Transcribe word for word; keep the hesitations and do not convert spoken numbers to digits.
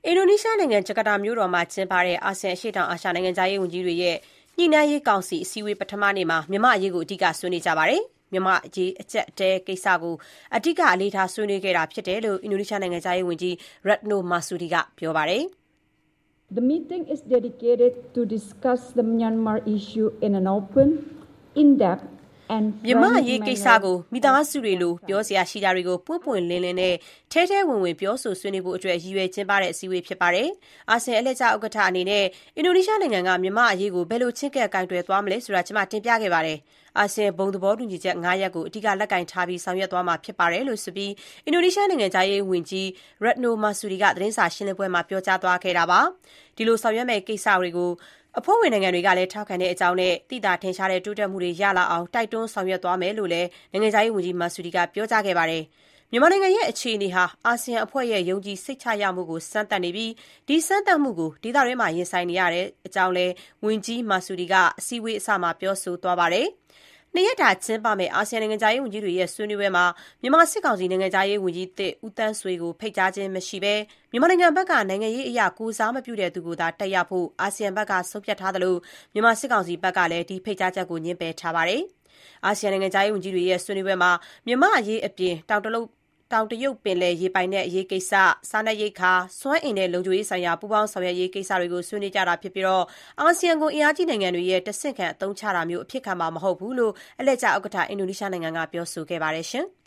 အင်ဒိုနီးရှားနိုင်ငံဂျကာတာမြို့တော်မှာကျင်းပတဲ့အာဆီယံအရှေ့တောင်အာရှနိုင်ငံခြားရေးဝန်ကြီးတွေရဲ့ညှိနှိုင်းရေးကောင်စီအစည်းအဝေးပထမနေ့မှာမြန်မာ့အရေးကိုအဓိကဆွေးနွေးကြပါတယ်။မြန်မာ့အရေးအကျပ်အတည်းကိစ္စကိုအဓိကအလေးထားဆွေးနွေးခဲ့တာဖြစ်တယ်လို့အင်ဒိုနီးရှားနိုင်ငံခြားရေးဝန်ကြီး Retno Marsudi ကပြောပါတယ်။ The meeting is dedicated to discuss the Myanmar issue in an open, in-depth မြန်မာ့အရေးကိစ္စကိုမိသားစုတွေလိုပြောစရာရှိတာတွေကိုပွင့်ပွင့်လင်းလင်းနဲ့ထဲထဲဝင်ဝင်ပြောဆိုဆွေးနွေးဖို့အတွက်ရည်ရွယ်ကျင်းပတဲ့အစည်းအဝေးဖြစ်ပါတယ်။အာဆီယံအလှည့်ကျဥက္ကဋ္ဌအနေနဲ့အင်ဒိုနီးရှားနိုင်ငံကမြန်မာ့အရေးကိုဘယ်လိုချဉ်းကပ်ကိုင်တွယ်သွားမလဲဆိုတာကျွန်မတင်ပြခဲ့ပါတယ်။အာဆီယံဘုံသဘောတူညီချက်၅ရပ်ကိုအဓိကလက်ကင်ထားပြီးဆောင်ရွက်သွားမှာဖြစ်ပါတယ်လို့ဆိုပြီးအင်ဒိုနီးရှားနိုင်ငံခြားရေးဝန်ကြီး Retno Marsudi ကသတင်းစာရှင်းလင်းပွဲမှာပြောကြားသွားခဲ့တာပါ။ဒီလိုဆောင်ရွက်မယ့်ကိစ္စတွေကိုအဖွဲ့ဝင်နိုင်ငံတွေကလည်းထောက်ခံတဲ့အကြောင်းနဲ့သိသာထင်ရှားတဲ့တိုးတက်မှုတွေရလာအောင်တိုက်တွန်းဆောင်ရွက်သွားမယ်လို့လည်းနိုင်ငံခြားရေးဝန်ကြီး Marsudi ကပြောကြားခဲ့ပါတယ်။မြန်မာနိုင်ငံရဲ့အခြေအနေဟာအာဆီယံအဖွဲ့ရဲ့ယုံကြည်စိတ်ချရမှုကိုစမ်းသပ်နေပြီးဒီစမ်းသပ်မှုကိုဒေသတွင်းမှာရင်ဆိုင်နေရတဲ့အကြောင်းလည်းဝန်ကြီး Marsudi ကအစည်းအဝေးအစမှာပြောဆိုသွားပါတယ်။နှစ်ရက်တာကျင်းပမယ့်အာဆီယံနိုင်ငံခြားရေးဝန်ကြီးတွေရဲ့ဆွေးနွေးပွဲမှာမြန်မာစစ်ကောင်စီနိုင်ငံခြားရေးဝန်ကြီးသစ်ဦးသန်းဆွေကိုဖိတ်ကြားခြင်းမရှိဘဲမြန်မာနိုင်ငံဘက်ကနိုင်ငံရေးအရာကိုစားမပြုတဲ့သူကိုသာတက်ရောက်ဖို့အာဆီယံဘက်ကဆုံးဖြတ်ထားသလိုမြန်မာစစ်ကောင်စီဘက်ကလည်းဒီဖိတ်ကြားချက်ကိုညှင်းပယ်ထားပါတယ်။အာဆီယံနိုင်ငံခြားရေးဝန်ကြီးတွေရဲ့ဆွေးနွေးပွဲမှာမြန်မာအရေးအပြင်တောင်တလုံးတောင်တရုတ်ပင်လယ်ရေပိုင်နက်အရေးကိစ္စ၊စားနပ်ရိက္ခာ၊စွမ်းအင်နဲ့လုံခြုံရေးဆိုင်ရာပူးပေါင်းဆောင်ရွက်ရေးကိစ္စတွေကိုဆွေးနွေးကြတာဖြစ်ပြီးအာဆီယံကိုအင်အားကြီးနိုင်ငံတွေရဲ့တဆင့်ခံအသုံးချတာမျိုးအဖြစ်ခံမှာမဟုတ်ဘူးလို့အလှည့်ကျဥက္ကဋ္ဌအင်ဒိုနီးရှားနိုင်ငံကပြောဆိုခဲ့ပါတယ်။